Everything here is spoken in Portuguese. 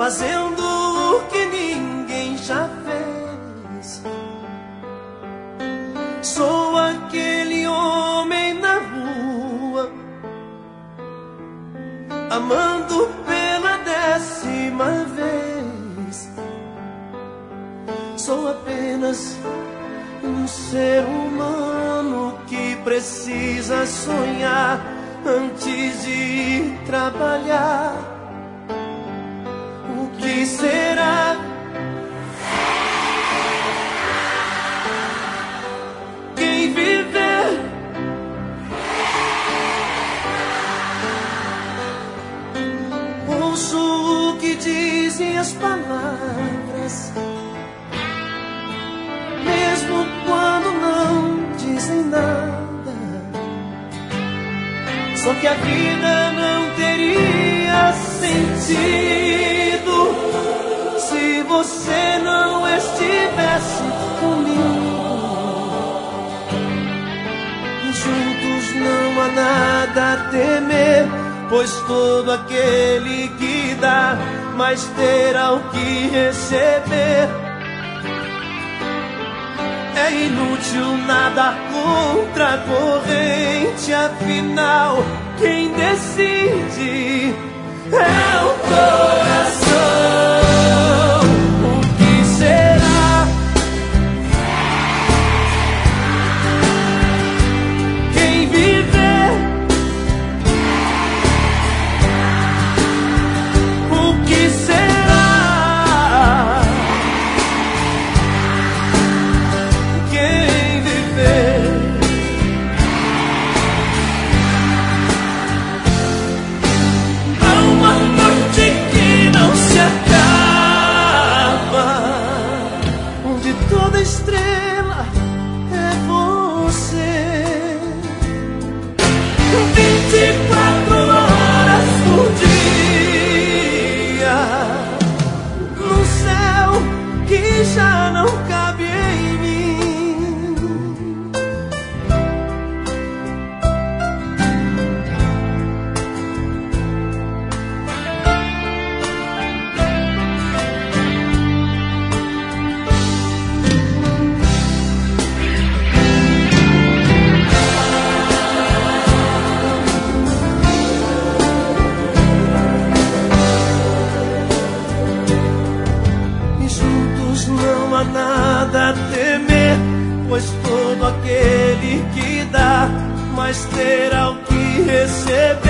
fazendo o que ninguém já fez. Sou aquele homem na rua, amando pela 10ª vez. Sou apenas um ser humano que precisa sonhar antes de ir trabalhar. O que será? Quem viver ouço o que dizem as palavras, mesmo quando não dizem nada. Só que a vida não teria sentido se você não estivesse comigo. E juntos não há nada a temer, pois todo aquele que dá, mais terá o que receber. É inútil nadar contra a corrente, afinal, quem decide é o coração. O que será? Quem viver? O que será? Quem viver? Há uma noite que não se acaba, onde toda estrela é você. 24 horas por dia, num céu que já não cabe em mim. E juntos não há nada a temer, pois todo aquele que dá, mais terá o que receber.